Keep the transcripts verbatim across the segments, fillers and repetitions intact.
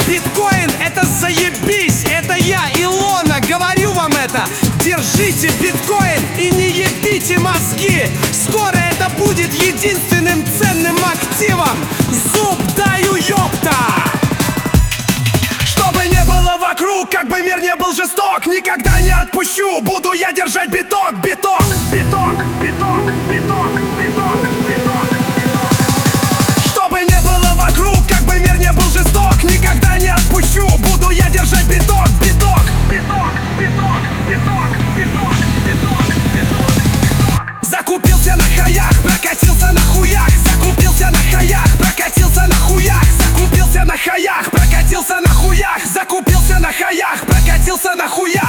Биткоин — это заебись, это я, Илона, говорю вам это. Держите биткоин и не ебите мозги. Скоро это будет единственным ценным активом. Зуб даю, ёпта! Чтобы не было вокруг, как бы мир не был жесток, никогда не отпущу, буду я держать биток, биток, биток, биток, биток, биток, биток. Чтобы не было вокруг, как бы мир не был жесток, никогда не отпущу, буду я держать биток, биток, биток, биток, биток, биток, биток, биток. Закупился на хаях, прокатился на хуях, закупился на хаях, прокатился на хуях, закупился на хаях, прокатился на хуях, закупился на хаях, прокатился на хуях.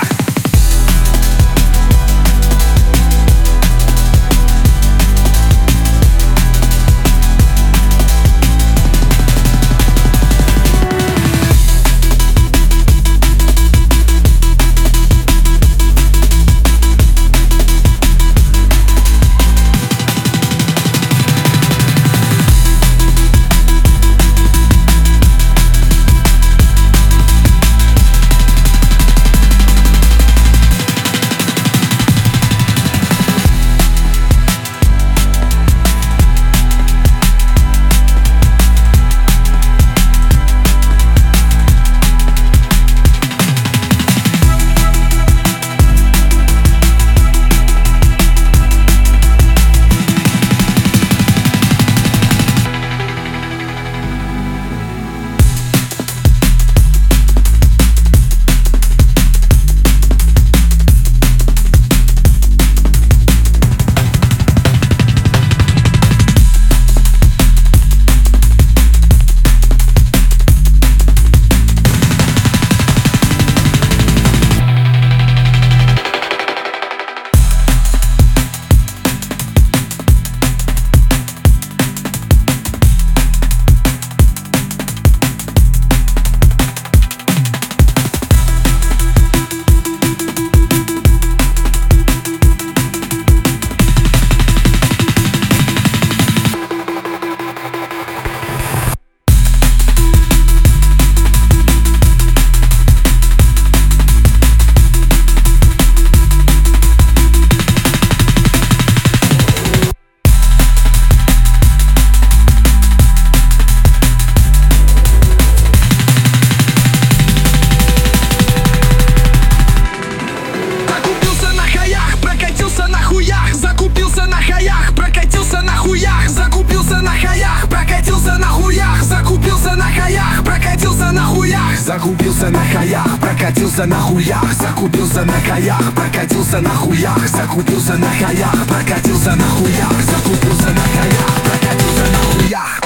Закупился на хаях, прокатился на хуях, закупился на хаях, прокатился на хуях, закупился на хаях, прокатился на хуях, закупился на хаях, прокатился на хуях, закупился на хаях, прокатился на хуях, закупился на хаях, прокатился на хуях, закупился на хаях, прокатился на хуях.